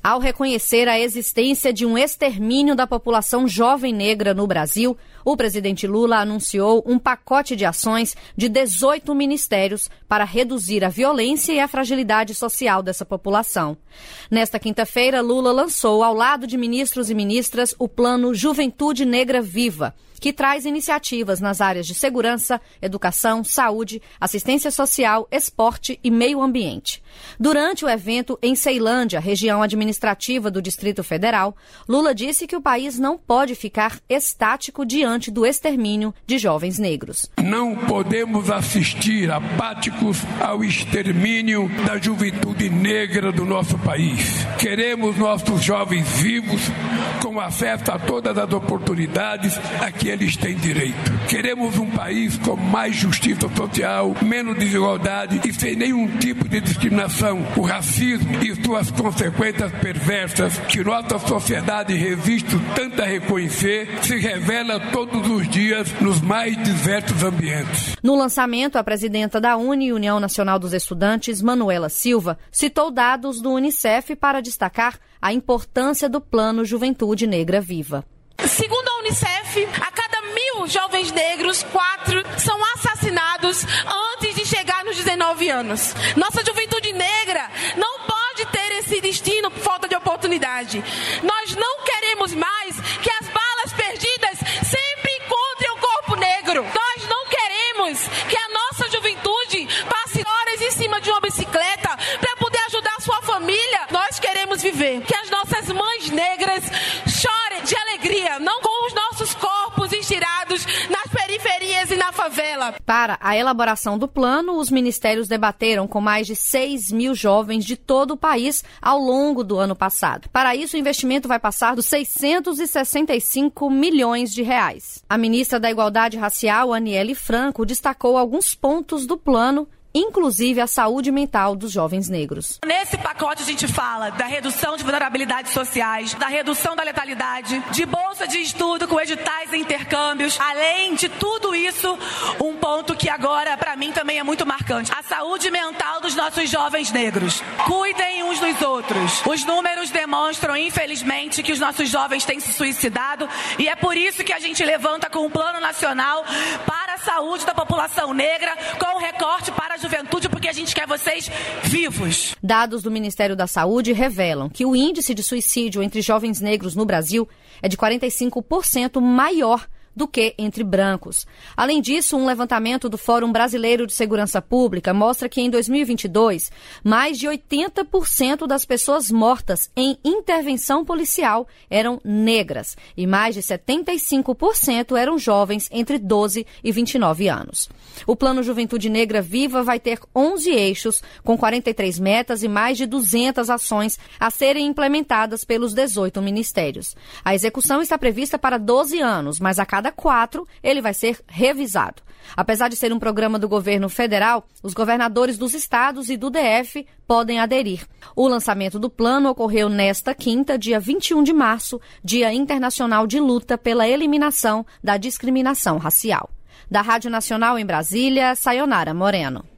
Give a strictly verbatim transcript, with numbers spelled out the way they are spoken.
Ao reconhecer a existência de um extermínio da população jovem negra no Brasil, o presidente Lula anunciou um pacote de ações de dezoito ministérios para reduzir a violência e a fragilidade social dessa população. Nesta quinta-feira, Lula lançou, ao lado de ministros e ministras, o Plano Juventude Negra Viva, que traz iniciativas nas áreas de segurança, educação, saúde, assistência social, esporte e meio ambiente. Durante o evento em Ceilândia, região administrativa do Distrito Federal, Lula disse que o país não pode ficar estático diante do extermínio de jovens negros. Não podemos assistir apáticos ao extermínio da juventude negra do nosso país. Queremos nossos jovens vivos, com acesso a todas as oportunidades a que eles têm direito. Queremos um país com mais justiça social, menos desigualdade e sem nenhum tipo de discriminação. O racismo e suas consequências perversas que nossa sociedade resiste tanto a reconhecer se revela todos os dias nos mais diversos ambientes. No lançamento, a presidenta da UNE, União Nacional dos Estudantes, Manuela Silva, citou dados do Unicef para destacar a importância do Plano Juventude Negra Viva. Segundo a Unicef, a cada mil jovens negros, quatro são assassinados antes de chegar nos dezenove anos. Nossa juventude negra não pode ter esse destino por falta de oportunidade. Nós não queremos mais que as balas perdidas sempre encontrem o corpo negro. Nós não queremos que a nossa juventude passe horas em cima de uma bicicleta para poder ajudar a sua família. Nós queremos viver que as nossas mães negras chorem de alegria, não com os nossos corpos estirados nas periferias e na favela. Para a elaboração do plano, os ministérios debateram com mais de seis mil jovens de todo o país ao longo do ano passado. Para isso, o investimento vai passar dos seiscentos e sessenta e cinco milhões de reais. A ministra da Igualdade Racial, Aniele Franco, destacou alguns pontos do plano, inclusive a saúde mental dos jovens negros. Nesse pacote a gente fala da redução de vulnerabilidades sociais, da redução da letalidade, de bolsa de estudo com editais e intercâmbios. Além de tudo isso, um ponto que agora para mim também é muito marcante: a saúde mental dos nossos jovens negros. Cuidem uns dos outros. Os números demonstram, infelizmente, que os nossos jovens têm se suicidado, e é por isso que a gente levanta com um plano nacional para a saúde da população negra, com recorte para a juventude, porque a gente quer vocês vivos. Dados do Ministério da Saúde revelam que o índice de suicídio entre jovens negros no Brasil é de quarenta e cinco por cento maior do que entre brancos. Além disso, um levantamento do Fórum Brasileiro de Segurança Pública mostra que em dois mil e vinte e dois, mais de oitenta por cento das pessoas mortas em intervenção policial eram negras e mais de setenta e cinco por cento eram jovens entre doze e vinte e nove anos. O Plano Juventude Negra Viva vai ter onze eixos, com quarenta e três metas e mais de duzentas ações a serem implementadas pelos dezoito ministérios. A execução está prevista para doze anos, mas a cada quatro ele vai ser revisado. Apesar de ser um programa do governo federal, os governadores dos estados e do D F podem aderir. O lançamento do plano ocorreu nesta quinta, dia vinte e um de março, Dia Internacional de Luta pela Eliminação da Discriminação Racial. Da Rádio Nacional em Brasília, Sayonara Moreno.